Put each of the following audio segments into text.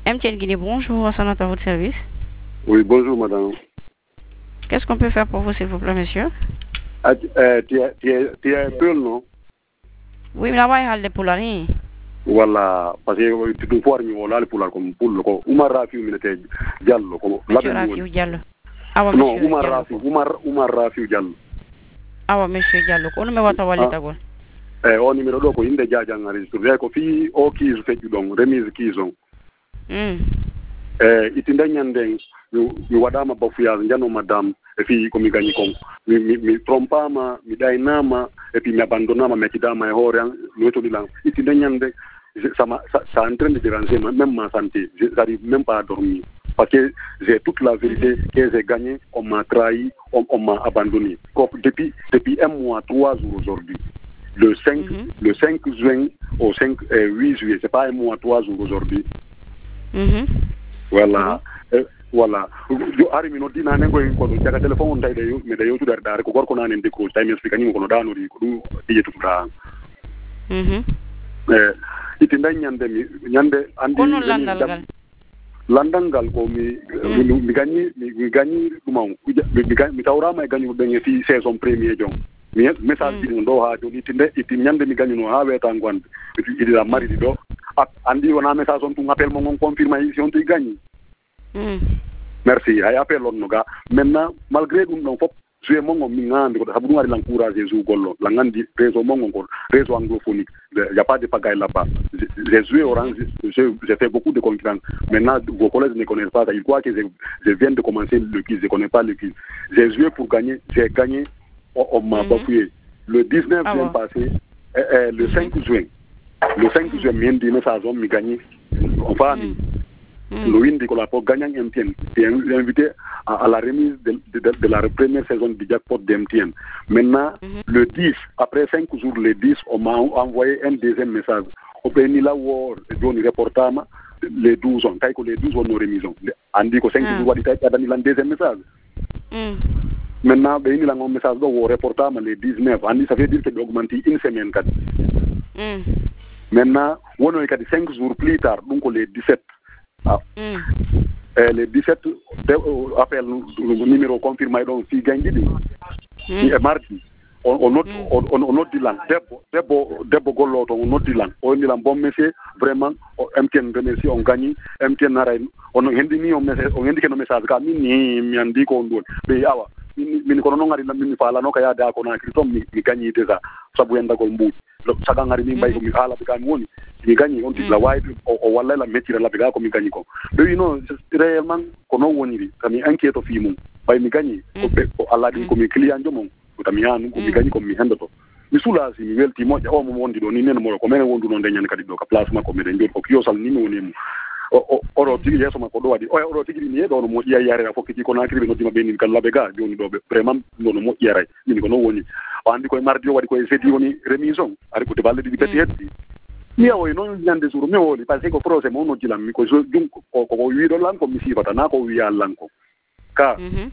MTN Guinée, bonjour, ça à votre service. Oui, bonjour madame. Qu'est-ce qu'on peut faire pour vous, s'il vous plaît, monsieur? Tu es un peu, non? Oui, mais là-bas, il y a pour la ligne. Voilà, parce que tu peux voir le pour comme pour le coup. Oumar Rafi, militaire Diallo. Monsieur Rafi Diallo. Ah, non, monsieur Oumar Diallo. Rafi, Oumar Rafi Diallo. Ah, monsieur Diallo. On me voit à l'état. O numéro do ko inde jaaja ngari sur ko fi o kiisu feju don remise kiison itinde nyande mi wadama bafuyage njano madame e fi ko mi gagni kon mi trompama mi daynama et puis mi abandonnama mi kidama e hore no to dilan itinde nyande ça en train de déranger même ma santé j'arrive même pas à dormir parce que j'ai toute la vérité que j'ai gagné, on m'a trahi, on m'a abandonné. Depuis 1 mois, 3 jours aujourd'hui. Le 5 juin au 8 juillet, c'est pas 1 mois, 3 jours aujourd'hui. Voilà. Voilà. Yo ari mi no dina nengo ko do jaga telephone tay de me de yotu dar ko gorko nanen de ko tay mi explica ni ko no dano di ko du yetu da. Itinda nyande andi kono landangal ko mi gagni dum mi tawrama e gagni be fi saison premier jong mi message bi ndo ha joni tinde itin nyande mi gagni no ha weta ngwande idi la mari do andi wona message on tu appel mo ngon confirmation tu gagni. Merci ay appel on no ga maintenant malgré dum non fop jouer mo ngom mi ngandi ko habu ngari l'encourager jou gollo la ngandi réseau mo ngom réseau anglophonique il y a pas de pagaille là-bas. J'ai joué Orange, j'ai fait beaucoup de concurrents. Maintenant, vos collègues ne connaissent pas ça. Ils croient que je viens de commencer le quiz, je ne connais pas le quiz. J'ai joué pour gagner, j'ai gagné, on m'a bafouillé. Le 19 juin passé, le 5 juin, me ça a gagné. Enfin, Louis Nicolas pour gagner MTN. J'ai invité à la remise de la première saison du jackpot d'MTN. Maintenant, le 10, après 5 jours, le 10, on m'a envoyé un deuxième message. On peut ni la war, Johnny reportama, les 12 ans. Taïko les 12 ans nos remises. On dit que 5 jours, on a donné un deuxième message. Maintenant, il y a un message de reportama les 19. On dit ça veut dire que d'augmenter une semaine. Maintenant, on a 5 jours plus tard, donc les 17. Les 17 appel le numéro confirmé donc si gagné et mardi on note dilan debbo gollo to on note dilan o dilan bon monsieur vraiment MTN remercie on gagne MTN naray on hendini on message on hendike no message ka mi andi ko on don be awa min ko non ngari min fala no ka ya da ko na kritom mi gagne déjà sabu yanda ko mbuut saga ngari mi bay ko mi hala be kan woni mi gagni on dit la wide o walla la mettre la bega ko mi gagni ko be non réellement ko non woni kami enquête fi mum bay mi gagni ko alla di ko mi client jo mum ko tami hanu ko mi gagni ko mi hendoto mi sula si mi welti mo o mo wondi do ni nen mo ko men wondu non de nyan kadi do ka place ma ko me de ko kiosal ni mi woni mu oro tigi yeso ma ko do wadi oro tigi ni do no mo iya yare fo kiti ko na kribe no dima be ni kan la bega joni do be vraiment no mo yare ni ko no woni o andi ko mardi wadi ko jeudi woni remise on ari ko de balle di beti hetti mi o non nyande suru mi o parce que projet mo no dilam mi ko jun ko wi do lan ko mi sifata na ko wi lan ko ka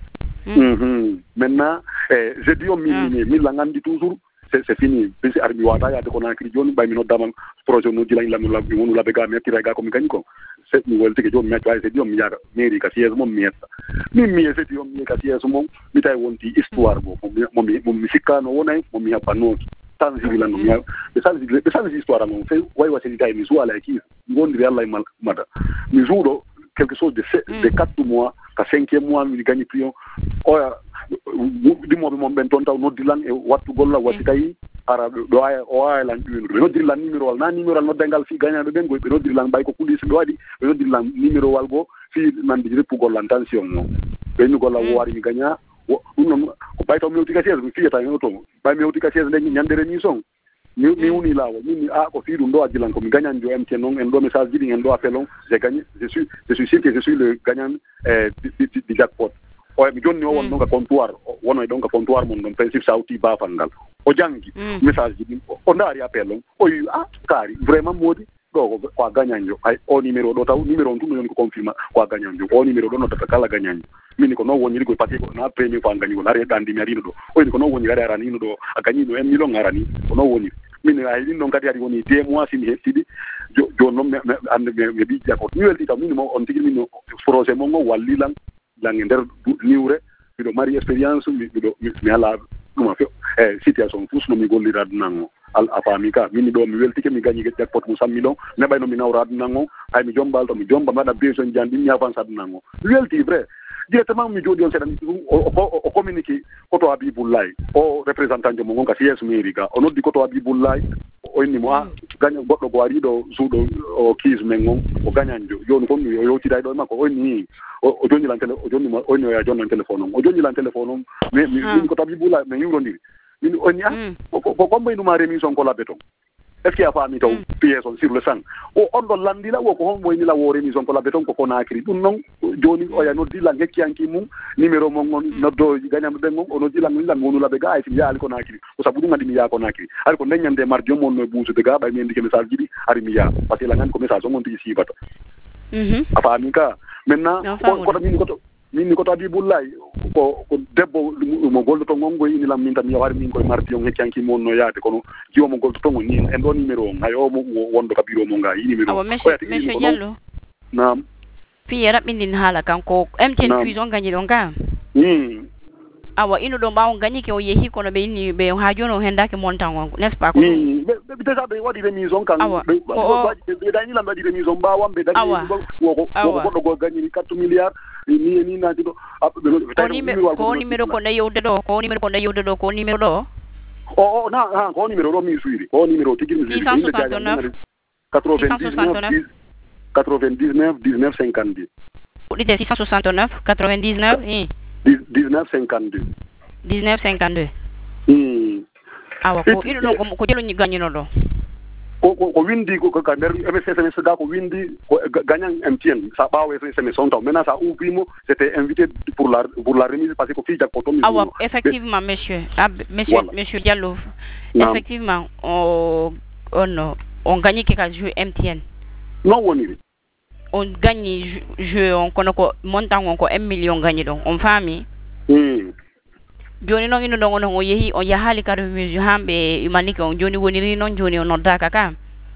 maintenant je dis au mi langandi toujours c'est fini bisi armi wata ya de ko na kri joni bay mi no daman projet no dilan la no la bega mi tira ga ko mi gagni ko c'est mi wolte ke joni mi ay c'est di mi yaga mairie ka siège mo mi c'est di mi ka siège mo mi tay wonti histoire go mo mi sikano wonay mo mi abano sans civil no mi sans histoire no fait way wa c'est tay mi so ala ki ngondi Allah mal mada mi jouro quelque chose de 4 mois ka 5e mois mi gagni prion oya di mo be mo ben ton taw no dilan e wattu golla wati tay ara do ay o ay lan dum no dilan numéro wal na numéro no bengal fi gagna be ben go be no dilan bay ko police do wadi be no dilan numéro wal go fi man di repu gollan tension mo be ñu golla wari mi gagna dum ko bay to mi utika ses mi fi ta no to bay mi utika ses ndeng nyandere ni song mi woni lawo mi ko fi dum do adilan ko mi gagna njo MTN non en do message di en do appelon j'ai gagné je suis sûr que je suis le gagnant du jackpot o mi jonni o won donc comptoir wono donc comptoir mon don principe sauti ba fangal o jangi message di o ndari appelon o yi kari vraiment modi do ko gagnanjo ay o numéro do taw numéro on tun ko confirma ko gagnanjo o numéro do no tata kala gagnanjo mini ko no woni ko pati ko na premier ko ngani ko na re dandi mi arino do o ni ko no woni gare arani no do agani no en million arani ko no woni min ay non kadi ari woni 2 mois sin hettidi jono me ande me bi jakot mi welti tam min mo on tigi min projet mo ngo wallilan langi nder niwre bido mari experience bido mi ala duma fe situation fus no mi gollira nango al afamika min do mi welti ke mi gagni jackpot mo 100 millions ne bayno mi nawra nango ay mi jombal to mi jomba mada besoin jandi mi avance nango mi welti vrai directement mi jodi on sedan o communiquer koto Habiboulaye o représentant mo ngonka CS Meriga o noddi koto Habiboulaye o inni mo gagna goddo go ari do suudo o kiis men ngon o gagnanjo joni kon yo yoti dai do makko o inni o joni lan tele o joni mo o ya jonni telephone o joni lan telephone mi koto Habiboulaye me yurondiri min o ni ko kombe no ma remission ko la beton est-ce qu'il y a pas mis ton pièce sur le sang o ondo landila wo ko hombo ni la wo remission ko la beton ko Conakry dum non joni o ya no dila ngeki anki mum numéro mon non no do gagnam be mon ono dila ngila ngonu la be ga ay fi ya al Conakry ko sabu ngadi mi ya Conakry al ko nyande mar jom mon no buusu de ga bay men dike message jibi ari mi ya parce que la ngan ko message on ti si bata afa amika maintenant ko min ko to Habiboulaye ko debbo mo goldo to ngongo ini lam min tan mi wari min koy marti on hekkanki mon no yaade kono jiwo mo goldo to ni en do numéro on hayo mo wondo ka biro mo nga yi numéro awa monsieur Diallo naam fi rabindin hala kanko MTN fusion gagné don ka awa ino do bawo gagné ke o yehi kono be ni be ha jono hendake montant on n'est-ce pas ko be déjà be wadi remission kan be dani lam wadi remission ba wambe dani ko go gagné 4 milliards ni na do ko numéro ko ne yowde do ko numéro ko ne yowde do ko numéro do na ko numéro do mi suiri ko numéro tigi mi 669 99 19 52 dite 669 99 19 52 awa ko ino no ko jelo ni gagno do ko windi ko ka der MSS da ko windi ko gagnant MTN sa bawe SMS on taw maintenant ça ouvimo c'était invité pour la remise parce que ko fi jakko to mi awa effectivement monsieur Diallo effectivement on gagne que jeu MTN non woni on gagne jeu on kono ko montant on ko 1 million gagne donc on fami joni non ino dongo no yehi on yahali kado music hambe imanike on joni woni non joni on nodaka ka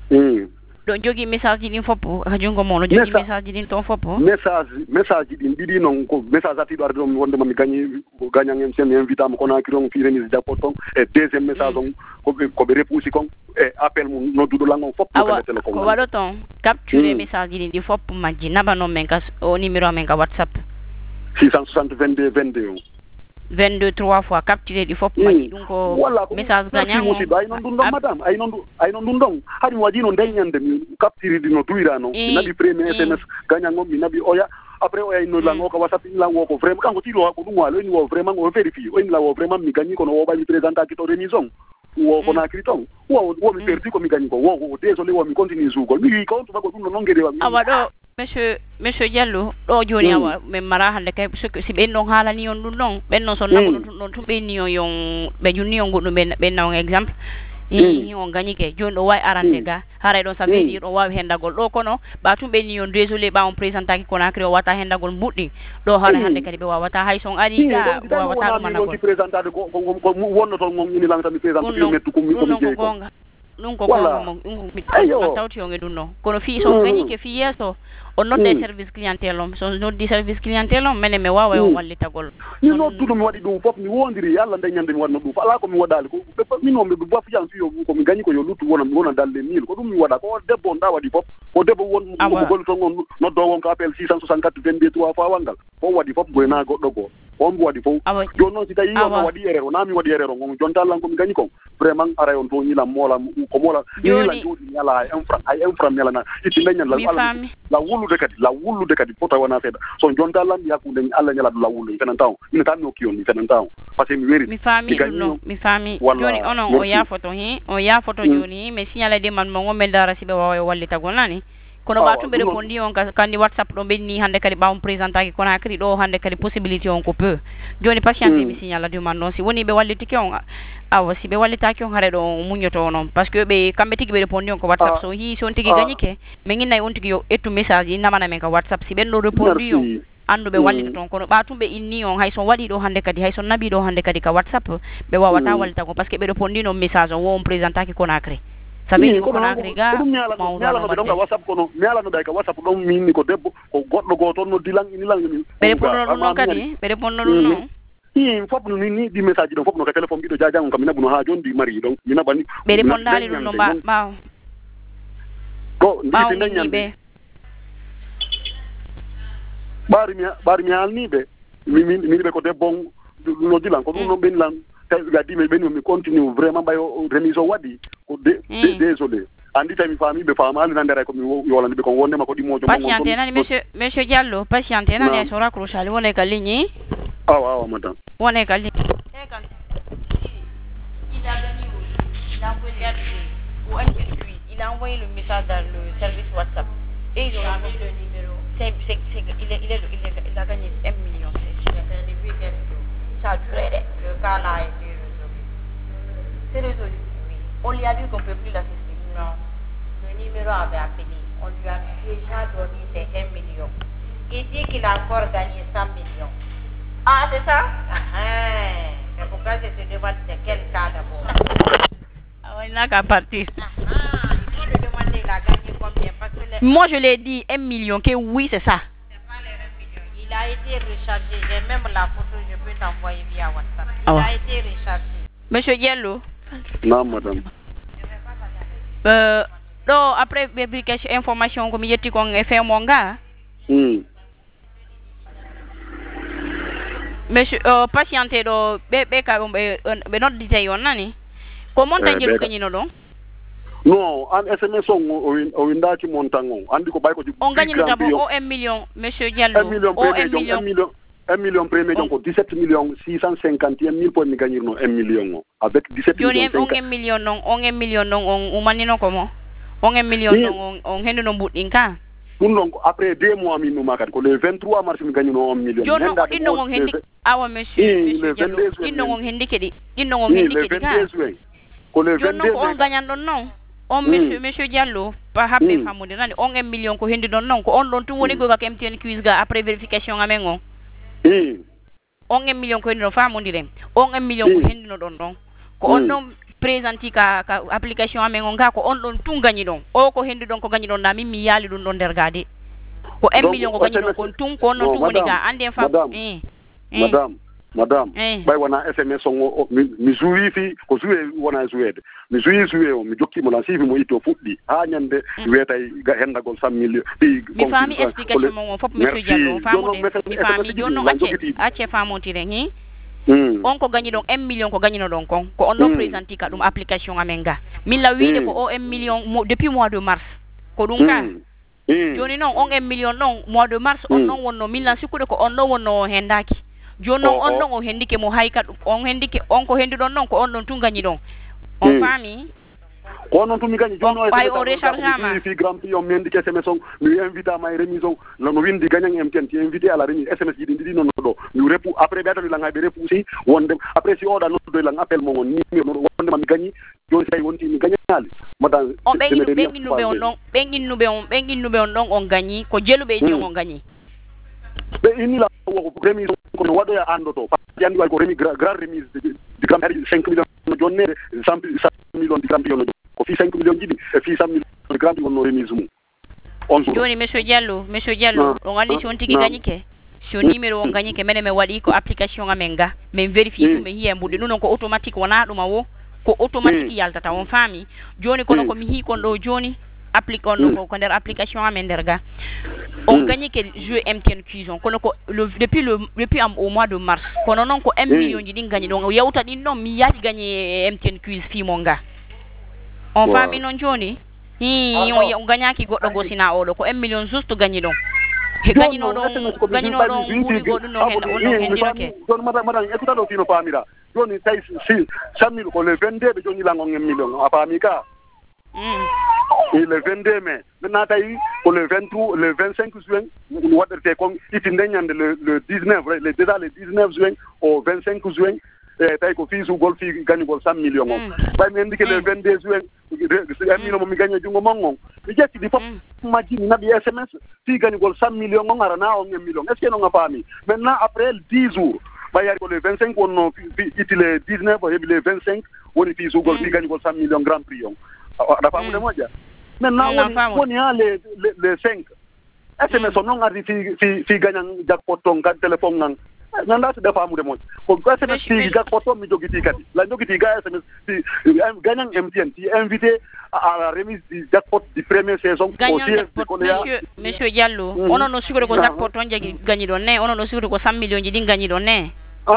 don jogi message din fopo hajungo mono jogi message din ton fopo message din didi non ko message ati do ardo wonde mami gagnang en invite am Conakry on fi remise japoton et deuxième message on ko be repoussi kon et appel mon no dudo langon fopo ko téléphone ko wado ton capturer message din di fopo majji naba no men ka o numéro men ka WhatsApp 660 22 22 3 fois capturé di fop mani donc message gagnant ay non dum madame ay non dum hari wadi non denyande mi capturé di no duirano nabi premier SMS gagnant mi nabi oya après oya no la ngoko WhatsApp la ngoko vraiment kanko tiro ko dum walo ni wo vraiment on vérifie o ni la wo vraiment mi gagni ko no wo ba mi présenter ki to remission wo Conakry ton wo mi perdi ko mi gagni ko wo désolé wo mi continue zugo mi ko to ko dum no ngere wa mi awado monsieur Diallo do joni awa men mara hande kay si ben non hala ni on dun non ben non son nako non to ben ni yon be junni on godo ben naw exemple on gagni ke joni do way arante ga haray don sa be dir o wawi hendagol do kono ba tum ben ni on désolé ba on présenter ki Conakry o wata hendagol buddi do hala hande kadi be wawata hay son ari ga wawata managol présenter ko wonno to ngom ni lang tan présenter mettu ko mi non ko mo tawti on edunno kono fi so gagni ke fi yeso on non des service clientèle on son non di service clientèle on mene me wawa on wallitagol ni no dudu mi wadi dum fop mi wondiri yalla ndey nyande mi wadno dum ala ko mi wadali ko mi no mi du bof yan fi yo ko mi gagni ko yo lutu wona dalle mil ko dum mi wada ko debbo nda wadi fop ko debbo won ko gol to ngon no do won ko appel 664 22 3 fa wangal ko wadi fop goyna goddo go on wadi fo jono si tayi on wadi erreur na mi wadi erreur ngon jonta lan ko mi gagni ko vraiment ara on to nyila mola ko mola ni la jodi nyala ay enfram nyala na iti lenyan la wulu de kadi pota wana seda so jonta lan yakude alla nyala la wulu fenan taw ni tan no kiyon ni fenan taw parce que mi weri mi fami joni onon o ya photo joni mais signala de man mo ngomel dara sibe wawa wallita gonani kono ba tumbe repondi on kandi WhatsApp do benni hande kadi ba on présenter Conakry do hande kadi possibilité on ko peu joni patience mi signala de man non si woni be walliti ke on awa si be wallita ke on hare do munyoto non parce que be kambe tigi be repondi on ko WhatsApp so hi son tigi gagni ke me ngi nay on tigi yo etu message ina mana men ka WhatsApp si ben no repondi on andu be wallita ton kono batumbe inni on hay son wadi do hande kadi hay son nabi do hande kadi ka WhatsApp be wawata wallita ko parce que be do pondino message on wo présentaki Conakry sabi ko Conakry ga mawdo do WhatsApp kono miala no ka WhatsApp don minni ko debbo ko goddo goto no dilang ini lang ni be ponno non kadi be ponno non fop no ni di message don fop no ka téléphone bi do jajang kam nabuno ha jondi mari donc mina bani be pondali no ba ko ndi nyande bari mi alni be mi be ko debbo no dilang ko no ben lan ga di me ben mi continue vraiment bayo remise wadi ko désolé andi tay mi fami be fama ali nandere ko mi yolande be ko wonde ma ko di mojo patiente nani monsieur Diallo patiente nani so raccroche ali wona ka ligne awa madame wona ka ligne il a envoyé le message dans le service WhatsApp et ils ont mis le numéro il a gagné 1 million ça a duré le cas là a été résolu c'est résolu oui on lui a dit qu'on ne peut plus l'assister non le numéro avait appelé on lui a déjà donné ses 1 million il dit qu'il a encore gagné 100 millions ah c'est ça c'est pourquoi je te demande c'est quel cas d'abord il n'a qu'à partir moi je l'ai dit 1 million que oui c'est ça c'est pas les 1 million il a été rechargé j'ai même la photo je peux t'envoyer via WhatsApp il a été rechargé monsieur Diallo non madame non après vérification information comme yetti ko fait mon gars monsieur patienté do be ka be not detail on nani comment tanjelu kanyino don non an SMS o windaki montango andi ko bay ko on gagne d'abord au 1 million monsieur Diallo 1 million premier donc 17 millions 651 000 pour me gagner non 1 million avec 17 millions on 1 million non on 1 million non on manino comment on 1 million non on hendo no budinka donc après 2 mois mi no makat ko le 23 mars mi gagner non 1 million non dinno on hendi awa monsieur Diallo dinno on hendi kedi dinno on hendi kedi ka ko le 22 on gagne non on monsieur Diallo pa habbe famude nani on 1 million ko hendi don non ko on don tum woni go ka MTN quiz ga après vérification amengo on 1 million ko hendi no famude dem on 1 million ko hendi no don ko on don présenti ka application amengo ga ko on don tum gagni don o ko hendi don ko gagni don na mi yali dun don der gade ko 1 million ko gagni don ko tum ko non tum woni ga ande fa madame bay wana SMS on mi jouyi fi ko joué wona jouede mi jouyi o mi jokki mo la sifi mo ito fuddi ha nyande wetay ga henda gol 100 millions mi fami explication mo fop monsieur Diallo famude mi fami jonno acce famotire hi on ko gagni donc 1 million ko gagni no donc ko on non présenti ka dum application amenga mi la wiide ko o 1 million depuis mois de mars ko dum ka joni non on 1 million non mois de mars on non wonno mi la sikude ko on non wonno hendaki jono on non o hendike mo hayka on hendike on ko hendi don non ko on don tun gagni don on fami ko non tun mi gagni jono ay o rechargement fi grand prix on mi hendike SMS on mi invite ma remise on no windi gagnant MTN ti invité à la remise SMS di non do mi repu après be atali la ngay be repoussi wonde après si oda no do la appel mo ni wonde ma mi gagni joni say wonti mi gagnali madame on bengi nube on don on gagni ko jelube ni on gagni be ini la wo remise ko no wado ya andoto yandi way ko remise grand remise de grand 5 millions no jonne 100 millions de grand millions ko fi 5 millions jidi e fi 100 millions de grand no remise mu on joni monsieur Diallo on andi on tigi gagni ke so numéro on gagni ke mene me wadi ko application amenga men vérifier ko me hiya mbude non ko automatique wana duma wo ko automatique yaltata on fami joni kono ko mi hi kon do joni applique on ko der application amenderga on gagne que jeu MTN cuisine kono ko depuis au mois de mars kono non ko 1 million di gagne donc yawta din non mi yati gagne MTN quiz fi monga on fami non joni on gagnaki goddo go sina o do ko 1 million juste gagne don he gagne no don wuri goddo no hen on hendi roke don madame écoute do fino famira joni tay si 100 ko le 22 be joni lango 1 million afamika et le 22 mai maintenant pour le 23 le 25 juin nous waderte comme itinde nyande le 19 déjà le 19 juin au 25 juin tay ko fi su gol fi gagné gol 100 millions on bay mi ndike le 22 juin amino mi gagné jungo mongon mi jetti di fop majini nabi SMS fi gagné gol 100 millions on arana on 1 million est-ce que non nga fami maintenant après 10 jours ba yari ko le 25 on fi itile 19 et le 25 woni fi su gol fi gagné gol 100 millions grand prix on da famu de moja maintenant woni le 5 SMS non ardi fi gagnan jackpot ton kan téléphone nan nanda de famu de moja ko SMS fi jackpot mi jogiti kati la jogiti ga SMS fi gagnan MTN ti invité à la remise du jackpot du première saison monsieur Diallo ono no siguro ko jackpot on jagi gagni don ne ono no siguro ko 100 millions ji din gagni don ne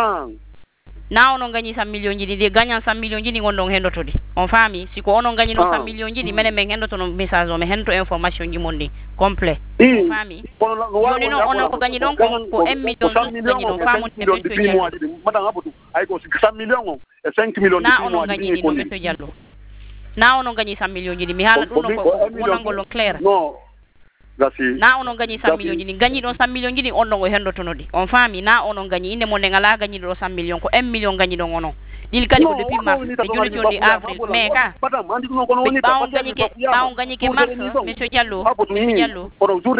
na ono gagni 100 millions ji di gagnan 100 millions ji ni gondon hendoto di on fami siko ono gagni no 100 millions ji di mene men hendoto no message o me hento information ji mondi complet on fami joni no ono ko gagni don ko 1 million gagni don famu te madame abudu ay ko 100 millions on et 5 millions na ono gagni di no monsieur Diallo na ono gagni 100 millions ji di mi hala dum no ko wonangolo clair non na ono gagni 100 millions ji gagni don 100 millions ji on no hendoto no di on fami na ono gagni inde mo ne ngala gagni do 100 millions ko 1 million gagni don ono dil kali ko depuis mars e joni avril mai ka ba on gagni ke mars monsieur Diallo pour jour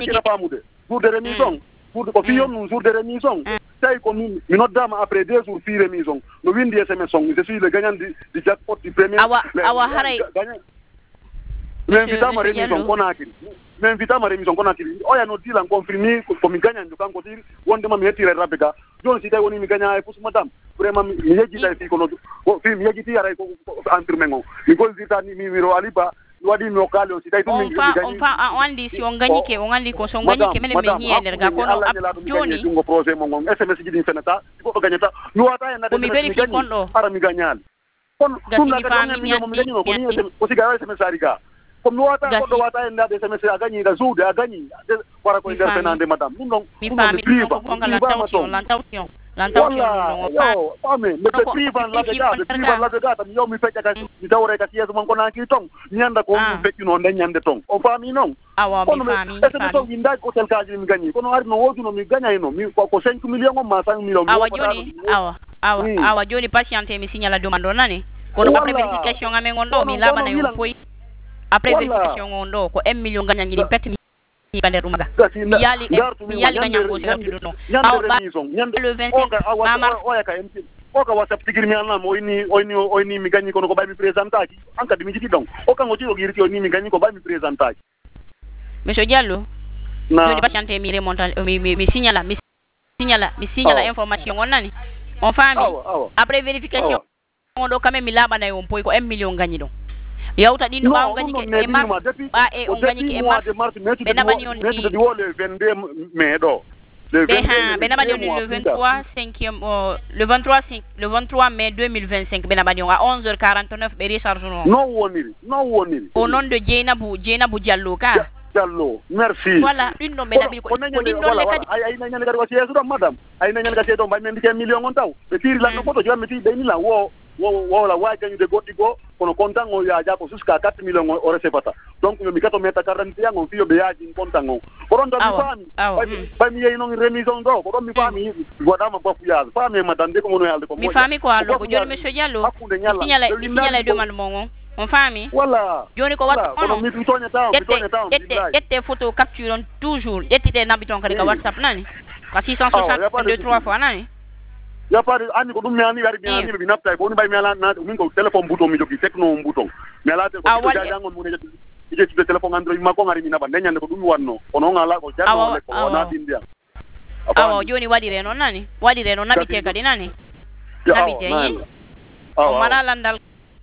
de remise pour ko fiyon no jour de remise tay ko mi noddama après 2 jours fi remise no windi SMS on je suis le gagnant du jackpot du premier awa haray m'invitama remise konakiri m'invitama remise konakiri oya no dila confirmer ko mi gagnant kanko tiri wonde ma mi hetire rabega jon si tay woni mi gagnant ay pour madame vraiment mi yeji tay fi ko no fi mi yeji ti ara ko entraînement mi gol dita ni mi wiro aliba wadi mi okale on si tay dum mi on andi si on gagni ke on andi ko so gagni ke mele me hieder ga ko no joni ngo projet mo ngon SMS ji din fenata ko do gagnata mi wata en na mi verifie kondo ara mi gagnal kon dum na fami mi andi ko si ga SMS ariga ko mi wata ko do wata en na SMS a gagni da zude a gagni wara ko nder fenande madame dum non mi fami ko ngala tawtion mais le privan la begata mi yomi fecca ka mi dawre ka yeso man ko nanki tong nyanda ko mi fecci non de nyande tong o fami non awa mi fami e to winda ko tel kaji mi gagni kono ari no wodu no mi gagna no mi ko 5 millions o ma 5 millions awa joni awa joni patiente mi signala demande nani kono après vérification amen ngondo mi laba na yo foi après vérification ngondo ko 1 million gagna ni pet bande rumaga yali gagna ko rapido no le 25 mars oka WhatsApp tigir mi anna mo ini mi gagni kono ko bay mi présentaki anka dimi jiti donc oka ngoti o girti oni mi gagni ko bay mi présentaki monsieur Diallo joni patiente mi remonta mi signala information on nani on fami après vérification on do quand même mi laba na yo poy ko 1 million gagni donc yawta din ma on gagni ke e mars ba e on gagni ke e mars be nabani on di le 22 mai do le 23 5e le 23 mai 2025 be nabani on à 11h49 be recharge non woniri au nom de Jeynabou Diallo ka Diallo merci voilà une no be nabi ko din don le kadi ay na nyane gadi wasi yesu do madame ay na nyane gadi do bay men di million on taw be tiri la no photo jo metti be ni la wo la wa gagni de gotti go kono kontan o ya jako jusqu'à 4 millions o recevata donc mi gato meta 40 yango fiyo be yaji kontan o koron do mi fami ba mi yino remise on do koron mi fami godama bofu ya fami madame de ko mono yalde ko mi fami ko allo joni monsieur Diallo signala demande mongo on fami voilà joni ko wat ono mi tonya taw ette photo capture on toujours jettite nabiton kadi ka WhatsApp nani ka 662 3 fois nani ya pare ani ko dum mi ani gari bi ani bi napta ko ni bay mi ala na min ko telephone bouton mi jogi techno bouton mi ala te ko jangon mo ne je ci telephone android ma ko ngari mi naba nyande ko dum wanno kono ngala ko jango ko na dindia awa joni wadire non nani wadire non nabite kadi nani nabite yi o mara landal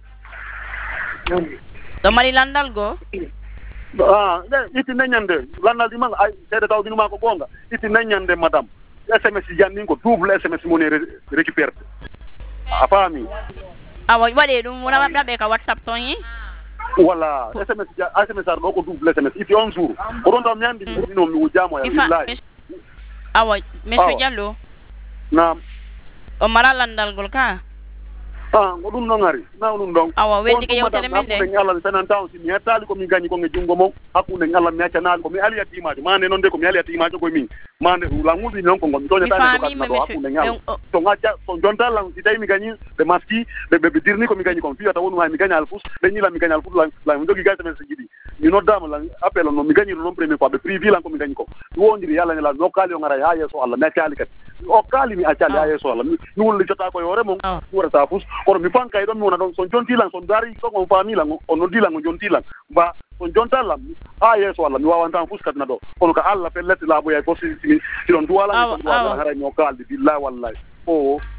do mari landal go iti nyande landal di man ay sede taw dinu ma ko gonga iti nyande madame SMS jannin ko double SMS mo ne récupère a fami awa wade dum wona mabbe ka WhatsApp ton yi wala SMS ar ko double SMS iti on jour ko don tam nyandi no mi wujamo ya billahi awa monsieur Diallo naam o mara landal gol ka ko dum no ngari na dum don awa wendi ke yewtere men de ngala tanan taw si mi tali ko mi gagni ko ngi jungo mo hakkunde ngala mi accanal ko mi ali atima mane non de ko mi ali atima ko min mande ulangu bi non ko ngom to nyata ko na do akuna nyal to ngacha to jonta lang si tay mi gagni be maski be dirni ko mi gagni ko fi ata wonu mi gagni alfus be ni la mi gagni alfus la mi dogi gata men sigidi ni no dama la appel no mi gagni non premier ko be privé lan ko mi gagni ko wondi yalla ne la local yo ngara ya yeso Allah na kali kat o kali mi acali ya yeso Allah ni wol li jota ko yore mo wora ta fus ko mi fan kay don mi wona don son jonti lan son dari ko mo famille lan on no dilan jonti lan ba on jonta lam yeso Allah mi wawan fus kat na do kono ka Allah pe letti la boya ko si don duwala ni duwala hara ñoo kaldi billahi wallahi